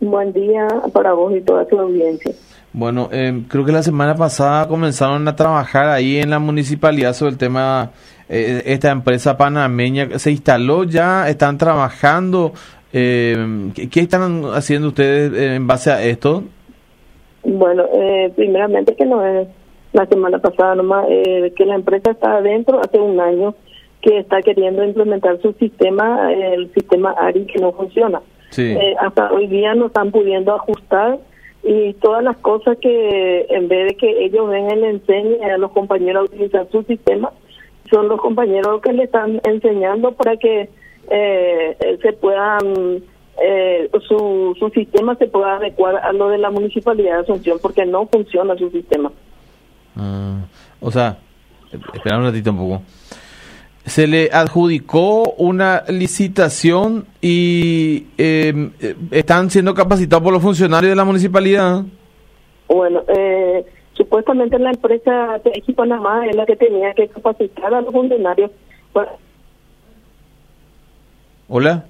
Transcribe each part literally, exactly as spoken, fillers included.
Buen día para vos y toda tu audiencia. Bueno, eh, creo que la semana pasada comenzaron a trabajar ahí en la municipalidad sobre el tema, eh, esta empresa panameña, ¿se instaló ya? ¿Están trabajando? Eh, ¿qué, ¿Qué están haciendo ustedes en base a esto? Bueno, eh, primeramente que no es la semana pasada nomás, eh, que la empresa está adentro hace un año que está queriendo implementar su sistema, eh, el sistema A R I que no funciona. Sí. Eh, hasta hoy día no están pudiendo ajustar y todas las cosas que en vez de que ellos vengan y le enseñen a los compañeros a utilizar su sistema, son los compañeros que le están enseñando para que eh, se puedan, eh, su, su sistema se pueda adecuar a lo de la Municipalidad de Asunción, porque no funciona su sistema. Ah, o sea, espera un ratito un poco. Se le adjudicó una licitación y eh, están siendo capacitados por los funcionarios de la municipalidad. Bueno, eh, supuestamente la empresa T X Panamá es la que tenía que capacitar a los funcionarios. Para... Hola.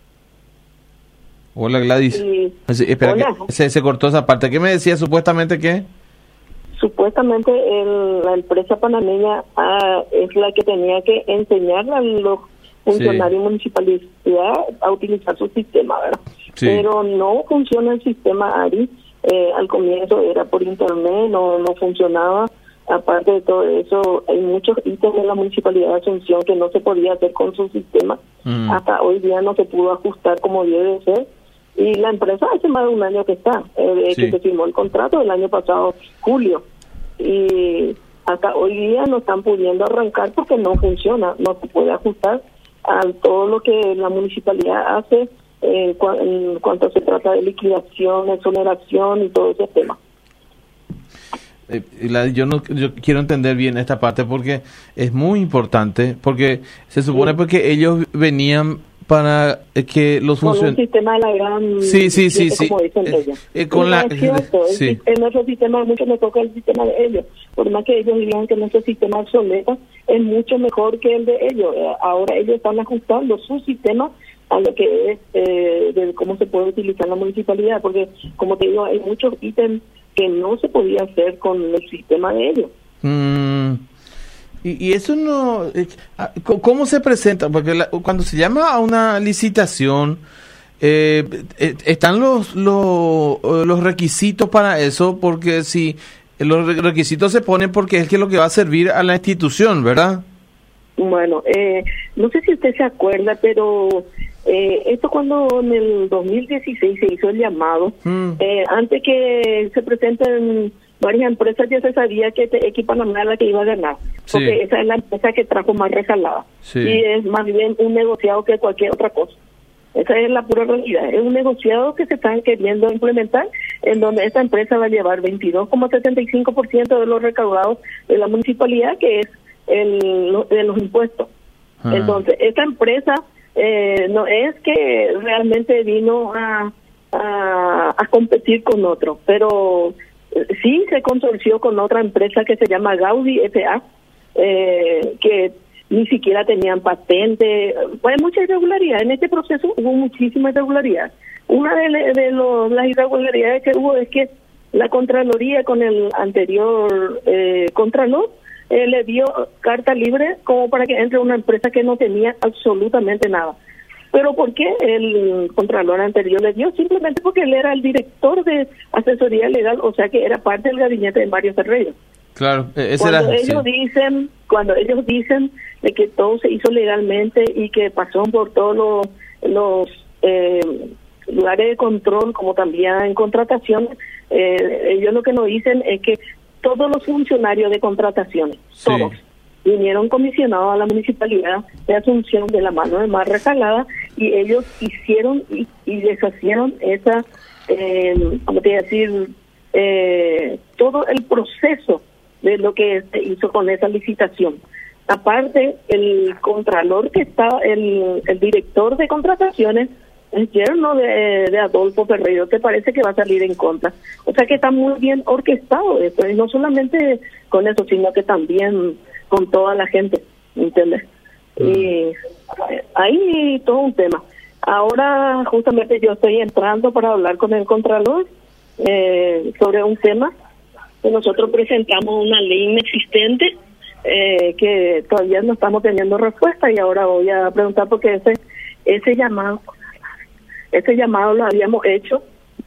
Hola, Gladys. Y... Sí, espera, Hola. que se, se cortó esa parte. ¿Qué me decía supuestamente que? Supuestamente el, la empresa panameña ah, es la que tenía que enseñar a los funcionarios sí. municipales a utilizar su sistema, ¿verdad? Sí. Pero no funciona el sistema A R I. Eh, al comienzo era por internet, no no funcionaba. Aparte de todo eso, hay muchos ítems de la Municipalidad de Asunción que no se podía hacer con su sistema. Mm. Hasta hoy día no se pudo ajustar como debe ser. Y la empresa hace más de un año que está, eh, sí. que se firmó el contrato el año pasado, julio. Y hasta hoy día no están pudiendo arrancar porque no funciona, no se puede ajustar a todo lo que la municipalidad hace eh, cu en cuanto se trata de liquidación, exoneración y todo ese tema. Eh, la, yo no yo quiero entender bien esta parte porque es muy importante, porque se supone sí. porque ellos venían para que los funcionarios... Con un sistema de la gran... Sí, sí, sí, sí. Como dicen eh, ellos. Eh, con la... Es cierto, sí. el, nuestro sistema es mucho mejor que el sistema de ellos. Por más que ellos digan que nuestro sistema obsoleto es mucho mejor que el de ellos. Eh, ahora ellos están ajustando su sistema a lo que es eh, de cómo se puede utilizar la municipalidad. Porque, como te digo, hay muchos ítems que no se podía hacer con el sistema de ellos. Mm. Y, y eso no... Eh, ¿Cómo se presenta? Porque la, cuando se llama a una licitación, eh, eh, ¿están los, los los requisitos para eso? Porque si los requisitos se ponen porque es que lo que va a servir a la institución, ¿verdad? Bueno, eh, no sé si usted se acuerda, pero eh, esto cuando en el dos mil dieciséis se hizo el llamado, mm. eh, antes que se presenten varias empresas ya se sabía que T X Panamá era la que iba a ganar, porque sí. esa es la empresa que trajo más resalada, sí. y es más bien un negociado que cualquier otra cosa. Esa es la pura realidad, es un negociado que se están queriendo implementar, en donde esta empresa va a llevar veintidós coma setenta y cinco por ciento de los recaudados de la municipalidad, que es el de los impuestos. Ah. Entonces, esta empresa eh, no es que realmente vino a, a, a competir con otro, pero sí se consorció con otra empresa que se llama Gaudi S A, eh, que ni siquiera tenían patente. Hay mucha irregularidad en este proceso, hubo muchísima irregularidad. Una de, de los, las irregularidades que hubo es que la Contraloría con el anterior eh, Contralor eh, le dio carta libre como para que entre una empresa que no tenía absolutamente nada. ¿Pero por qué el Contralor anterior le dio? Simplemente porque él era el director de asesoría legal, o sea que era parte del gabinete de Mario Ferreiro. Claro, ese cuando era, ellos sí. dicen, cuando ellos dicen de que todo se hizo legalmente y que pasó por todos los, los eh, lugares de control, como también en contrataciones, eh, ellos lo que nos dicen es que todos los funcionarios de contrataciones, sí. todos, vinieron comisionados a la municipalidad de Asunción de la mano de Mar Resalada y ellos hicieron y, y deshacieron esa, eh, ¿cómo te iba a decir? Eh, todo el proceso de lo que se hizo con esa licitación. Aparte, el contralor que estaba, el, el director de contrataciones, el yerno de, de Adolfo Ferreiro, te parece que va a salir en contra. O sea que está muy bien orquestado esto, y no solamente con eso, sino que también con toda la gente, ¿entiendes? Mm. Y hay todo un tema. Ahora justamente yo estoy entrando para hablar con el Contralor eh, sobre un tema que nosotros presentamos una ley inexistente eh, que todavía no estamos teniendo respuesta, y ahora voy a preguntar porque ese ese llamado ese llamado lo habíamos hecho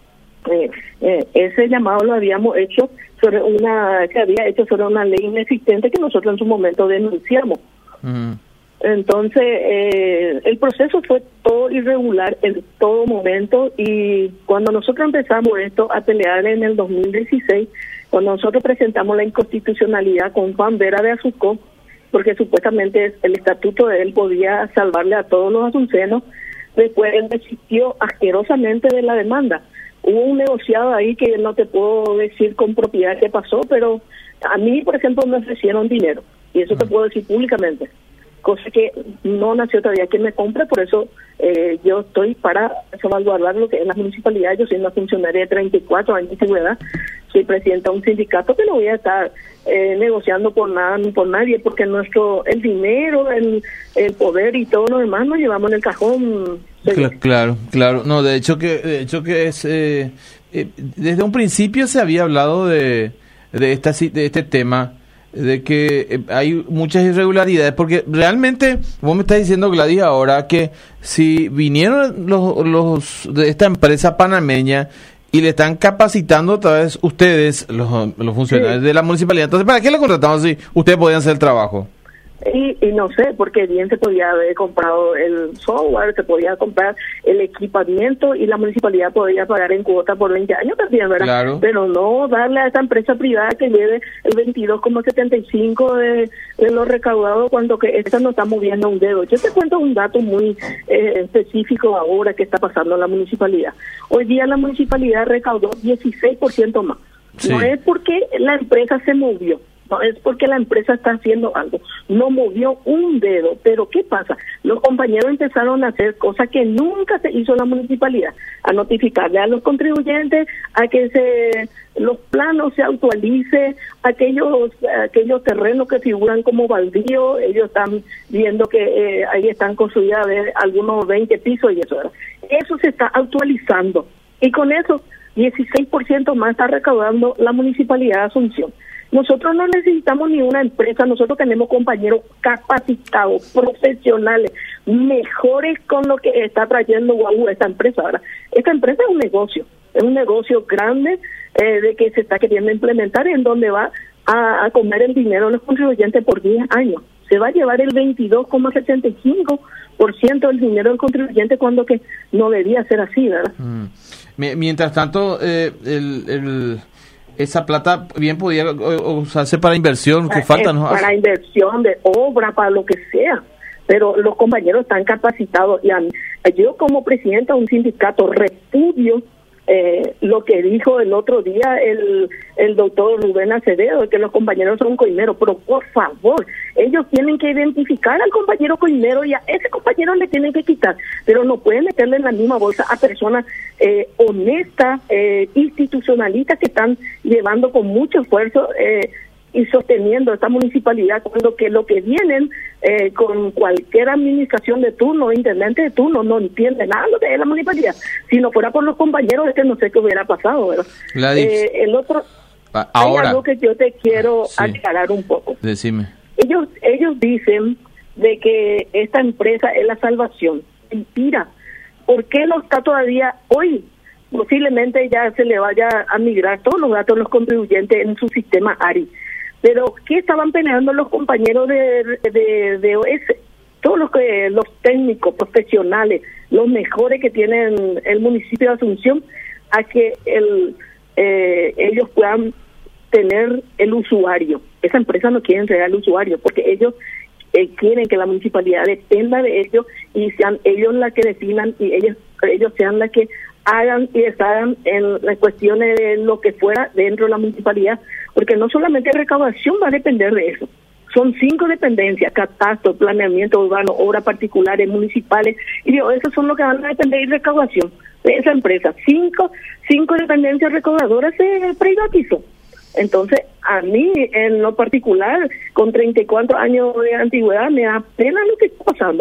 eh, eh, ese llamado lo habíamos hecho sobre una que había hecho sobre una ley inexistente que nosotros en su momento denunciamos. Uh-huh. Entonces, eh, el proceso fue todo irregular en todo momento, y cuando nosotros empezamos esto a pelear en el dos mil dieciséis, cuando nosotros presentamos la inconstitucionalidad con Juan Vera de Azucó, porque supuestamente el estatuto de él podía salvarle a todos los asuncenos, después él desistió asquerosamente de la demanda. Hubo un negociado ahí que no te puedo decir con propiedad qué pasó, pero a mí, por ejemplo, me ofrecieron dinero, y eso te puedo decir públicamente. Cosa que no nació todavía quien me compre, por eso eh, yo estoy para salvaguardar lo que es la municipalidad. Yo soy una funcionaria de treinta y cuatro años de antigüedad, soy presidenta de un sindicato que no voy a estar eh, negociando por nada ni por nadie, porque nuestro el dinero, el, el poder y todo lo demás nos llevamos en el cajón. Claro, claro, claro. No, de hecho que de hecho que es eh, eh, desde un principio se había hablado de de esta de este tema, de que hay muchas irregularidades, porque realmente vos me estás diciendo, Gladys, ahora que si vinieron los, los de esta empresa panameña y le están capacitando otra vez ustedes, los, los funcionarios sí. de la municipalidad, entonces ¿para qué le contratamos si ustedes podían hacer el trabajo? Y, y no sé, porque bien se podía haber comprado el software, se podía comprar el equipamiento, y la municipalidad podía pagar en cuota por veinte años también, ¿verdad? Claro. Pero no darle a esa empresa privada que lleve el veintidós coma setenta y cinco de, de lo recaudado, cuando que esta no está moviendo un dedo. Yo te cuento un dato muy eh, específico ahora que está pasando en la municipalidad. Hoy día la municipalidad recaudó dieciséis por ciento más. Sí. No es porque la empresa se movió, no es porque la empresa está haciendo algo, no movió un dedo. Pero ¿qué pasa? Los compañeros empezaron a hacer cosas que nunca se hizo en la municipalidad, a notificarle a los contribuyentes, a que se los planos se actualice, aquellos aquellos terrenos que figuran como baldíos, ellos están viendo que eh, ahí están construidas algunos veinte pisos y eso, ¿verdad? Eso se está actualizando, y con eso dieciséis por ciento más está recaudando la municipalidad de Asunción. Nosotros no necesitamos ni una empresa, nosotros tenemos compañeros capacitados, profesionales, mejores con lo que está trayendo Guau esta empresa. Ahora, esta empresa es un negocio, es un negocio grande eh, de que se está queriendo implementar, en donde va a, a comer el dinero de los contribuyentes por diez años. Se va a llevar el veintidós coma setenta y cinco por ciento del dinero del contribuyente, cuando que no debía ser así, ¿verdad? Mm. Mientras tanto, eh, el... el... esa plata bien podía usarse para inversión, que falta, ¿no? Para inversión de obra, para lo que sea, pero los compañeros están capacitados, y a mí, yo como presidenta de un sindicato repudio eh, lo que dijo el otro día el, el doctor Rubén Acevedo, que los compañeros son coimeros. Pero por favor, ellos tienen que identificar al compañero coimero, y a ese compañero le tienen que quitar, pero no pueden meterle en la misma bolsa a personas eh, honestas, eh, institucionalistas, que están llevando con mucho esfuerzo eh, y sosteniendo esta municipalidad, cuando que lo que vienen eh, con cualquier administración de turno, intendente de turno, no entiende nada lo que es la municipalidad. Si no fuera por los compañeros, es que no sé qué hubiera pasado, ¿verdad? Eh, el otro, ahora, hay algo que yo te quiero sí. aclarar un poco. Decime. Ellos, ellos dicen de que esta empresa es la salvación. Mentira. ¿Por qué no está todavía hoy? Posiblemente ya se le vaya a migrar todos los datos de los contribuyentes en su sistema A R I. Pero ¿qué estaban peleando los compañeros de, de, de O S? Todos los que los técnicos, profesionales, los mejores que tienen el municipio de Asunción, a que el eh, ellos puedan tener el usuario. Esa empresa no quiere entregar el usuario, porque ellos eh, quieren que la municipalidad dependa de ellos, y sean ellos las que definan, y ellos ellos sean las que hagan y deshagan en las cuestiones de lo que fuera dentro de la municipalidad, porque no solamente recaudación va a depender de eso. Son cinco dependencias: catastro, planeamiento urbano, obras particulares, municipales, y digo, esos son los que van a depender de recaudación de esa empresa. Cinco, cinco dependencias recaudadoras se privatizó. Entonces, a mí, en lo particular, con treinta y cuatro años de antigüedad, me da pena lo que está pasando.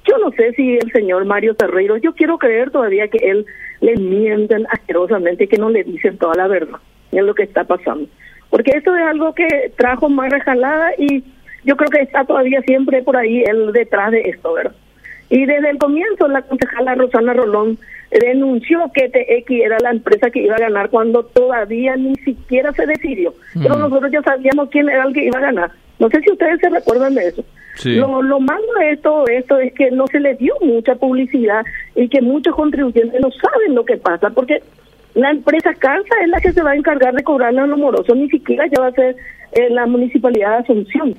Yo no sé si el señor Mario Ferreiro, yo quiero creer todavía que él le mienten asquerosamente y que no le dicen toda la verdad de lo que está pasando. Porque esto es algo que trajo más rejalada y yo creo que está todavía siempre por ahí él detrás de esto, ¿verdad? Y desde el comienzo la concejala Rosana Rolón denunció que T X era la empresa que iba a ganar cuando todavía ni siquiera se decidió. Mm. Pero nosotros ya sabíamos quién era el que iba a ganar. No sé si ustedes se recuerdan de eso. Sí. Lo, lo malo de todo esto es que no se le dio mucha publicidad y que muchos contribuyentes no saben lo que pasa, porque la empresa Carsa es la que se va a encargar de cobrarle a los morosos, ni siquiera ya va a ser eh, la Municipalidad de Asunción.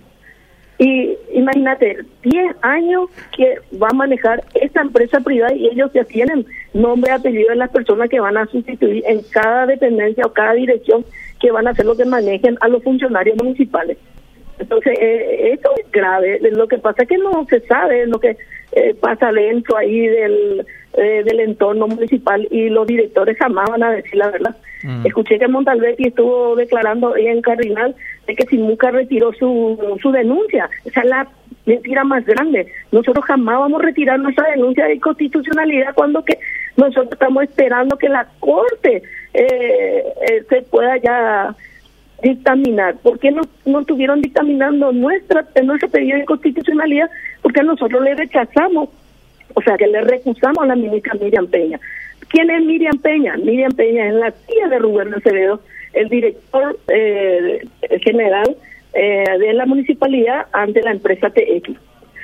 Y imagínate, diez años que va a manejar esta empresa privada y ellos ya tienen nombre y apellido de las personas que van a sustituir en cada dependencia o cada dirección, que van a hacer lo que manejen a los funcionarios municipales. Entonces, eh, esto es grave. Lo que pasa es que no se sabe lo que eh, pasa dentro ahí del, eh, del entorno municipal y los directores jamás van a decir la verdad. Mm. Escuché que Montalbetti estuvo declarando ahí en Cardinal de que Simuca retiró su, su denuncia. Esa es la mentira más grande. Nosotros jamás vamos a retirar nuestra denuncia de inconstitucionalidad cuando que nosotros estamos esperando que la Corte eh, eh, se pueda ya dictaminar. ¿Por qué no, no estuvieron dictaminando nuestra, nuestro pedido de inconstitucionalidad? Porque nosotros le rechazamos, o sea, que le recusamos a la ministra Miriam Peña. ¿Quién es Miriam Peña? Miriam Peña es la tía de Rubén Acevedo, el director eh, general eh, de la municipalidad ante la empresa T X.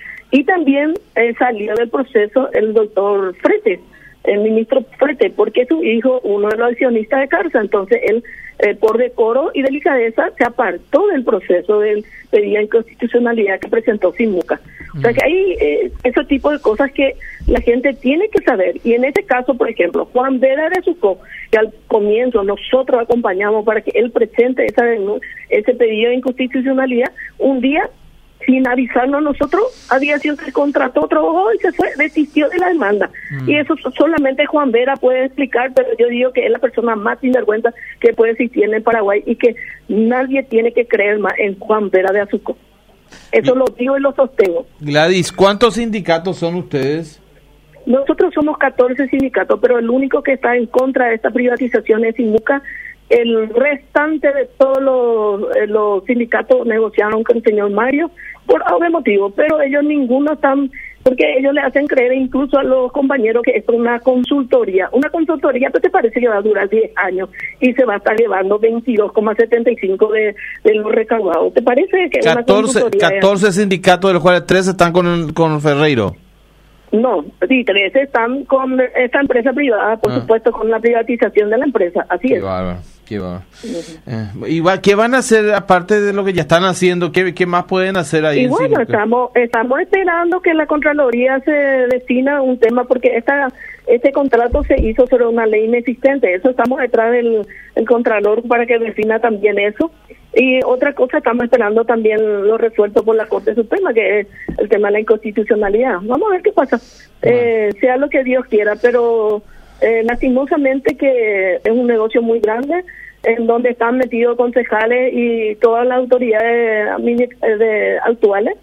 Y también eh, salió del proceso el doctor Frete, el ministro Frete, porque su hijo, uno de los accionistas de Carsa, entonces él, eh, por decoro y delicadeza, se apartó del proceso del pedido de inconstitucionalidad que presentó Simuca. Mm. O sea que hay eh, ese tipo de cosas que la gente tiene que saber. Y en este caso, por ejemplo, Juan Vera de Sucó, que al comienzo nosotros acompañamos para que él presente esa ese pedido de inconstitucionalidad, un día, sin avisarnos a nosotros, había sido que contrató otro abogado y se fue, desistió de la demanda. Mm. Y eso solamente Juan Vera puede explicar, pero yo digo que es la persona más sinvergüenza que puede existir en el Paraguay y que nadie tiene que creer más en Juan Vera de Azuco. Eso y, lo digo y lo sostengo. Gladys, ¿cuántos sindicatos son ustedes? Nosotros somos catorce sindicatos, pero el único que está en contra de esta privatización es Simuca. El restante de todos los, eh, los sindicatos negociaron con el señor Mario por algún motivo, pero ellos ninguno están, porque ellos le hacen creer incluso a los compañeros que esto es una consultoría. Una consultoría, pues te parece que va a durar diez años y se va a estar llevando veintidós coma setenta y cinco de, de los recaudados. ¿Te parece que catorce, una consultoría? catorce sindicatos, de los cuales trece están con, con Ferreiro. No, sí, trece están con esta empresa privada, por ah. supuesto, con la privatización de la empresa, así qué es. Bárbaro, qué bárbaro. Uh-huh. eh, igual, ¿qué van a hacer aparte de lo que ya están haciendo? ¿Qué, qué más pueden hacer ahí? Y bueno, estamos estamos esperando que la Contraloría se defina un tema, porque esta este contrato se hizo sobre una ley inexistente. Eso estamos detrás del el Contralor para que defina también eso. Y otra cosa, estamos esperando también lo resuelto por la Corte Suprema, que es el tema de la inconstitucionalidad. Vamos a ver qué pasa, bueno. eh, sea lo que Dios quiera, pero eh, lastimosamente que es un negocio muy grande, en donde están metidos concejales y todas las autoridades de, de, actuales.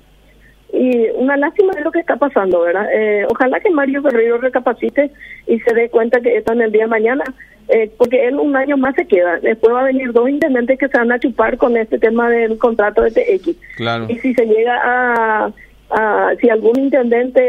Y una lástima es lo que está pasando, ¿verdad? Eh, ojalá que Mario Ferreiro recapacite y se dé cuenta que está en el día de mañana, eh, porque él un año más se queda. Después va a venir dos intendentes que se van a chupar con este tema del contrato de T X. Claro. Y si se llega a, a si algún intendente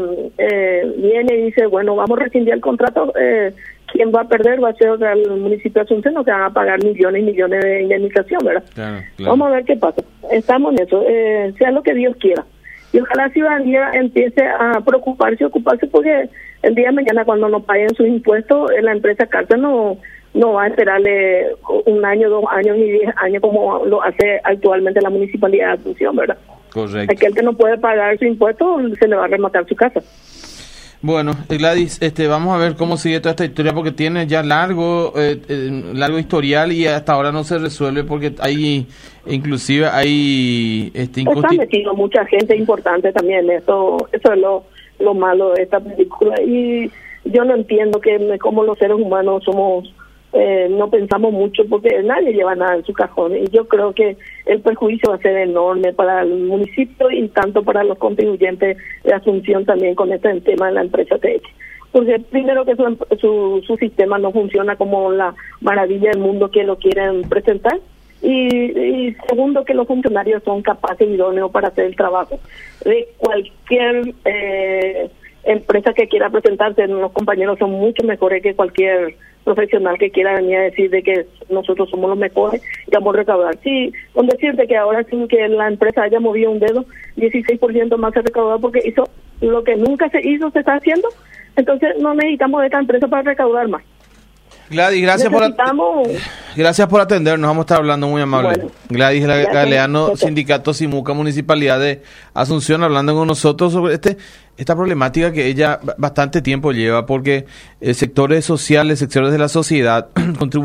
eh, viene y dice, bueno, vamos a rescindir el contrato, eh, quien va a perder va a ser el municipio de Asunción, que van a pagar millones y millones de indemnización, ¿verdad? Claro, claro. Vamos a ver qué pasa. Estamos en eso, eh, sea lo que Dios quiera. Y ojalá la ciudadanía empiece a preocuparse y ocuparse, porque el día de mañana, cuando no paguen sus impuestos, la empresa Carsa no no va a esperarle un año, dos años ni diez años como lo hace actualmente la Municipalidad de Asunción, ¿verdad? Correcto. Aquel que no puede pagar su impuesto, se le va a rematar su casa. Bueno, Gladys, este, vamos a ver cómo sigue toda esta historia, porque tiene ya largo eh, eh, largo historial y hasta ahora no se resuelve, porque hay, inclusive hay... Este, inconsti- Está metido mucha gente importante también, eso eso es lo, lo malo de esta película, y yo no entiendo que como los seres humanos somos eh, no pensamos mucho porque nadie lleva nada en su cajón, y yo creo que el perjuicio va a ser enorme para el municipio y tanto para los contribuyentes de Asunción también con este tema de la empresa T X. Porque primero que su, su, su sistema no funciona como la maravilla del mundo que lo quieren presentar, y, y segundo que los funcionarios son capaces y idóneos para hacer el trabajo de cualquier eh, empresa que quiera presentarse. Los compañeros son mucho mejores que cualquier profesional que quiera venir a decir de que nosotros somos los mejores y vamos a recaudar. Sí, con decirte que ahora sin que la empresa haya movido un dedo, dieciséis por ciento más se recaudó porque hizo lo que nunca se hizo, se está haciendo. Entonces no necesitamos de esta empresa para recaudar más. Gladys, gracias por, Necesitamos... gracias por atendernos, vamos a estar hablando, muy amable. Bueno, Gladys Galeano, gracias. Sindicato Simuca, Municipalidad de Asunción, hablando con nosotros sobre este esta problemática que ella bastante tiempo lleva, porque eh, sectores sociales, sectores de la sociedad contribuyen